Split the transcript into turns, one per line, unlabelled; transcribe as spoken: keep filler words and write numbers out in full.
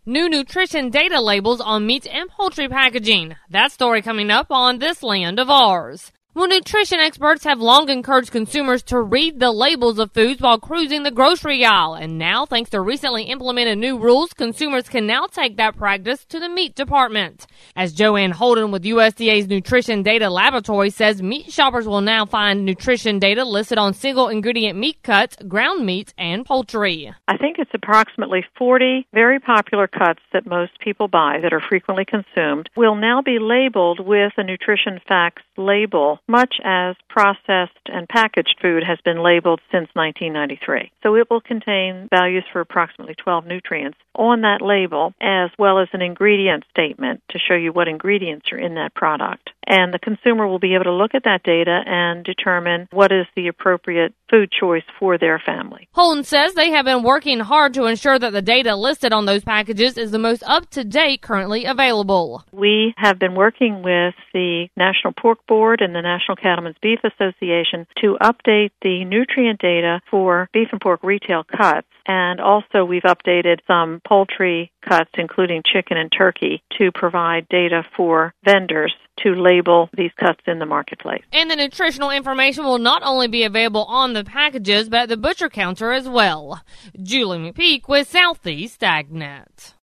New nutrition data labels on meat and poultry packaging. That story coming up on This Land of Ours. Well, nutrition experts have long encouraged consumers to read the labels of foods while cruising the grocery aisle. And now, thanks to recently implemented new rules, consumers can now take that practice to the meat department. As Joanne Holden with U S D A's Nutrition Data Laboratory says, meat shoppers will now find nutrition data listed on single-ingredient meat cuts, ground meats, and poultry.
I think it's approximately forty very popular cuts that most people buy that are frequently consumed will now be labeled with a nutrition facts label, much as processed and packaged food has been labeled since nineteen ninety-three. So it will contain values for approximately twelve nutrients on that label, as well as an ingredient statement to show you what ingredients are in that product. And the consumer will be able to look at that data and determine what is the appropriate food choice for their family.
Holden says they have been working hard to ensure that the data listed on those packages is the most up-to-date currently available.
We have been working with the National Pork Board and the National Cattlemen's Beef Association to update the nutrient data for beef and pork retail cuts. And also we've updated some poultry cuts, including chicken and turkey, to provide data for vendors to label these cuts in the marketplace.
And the nutritional information will not only be available on the packages, but at the butcher counter as well. Julie McPeak with Southeast AgNet.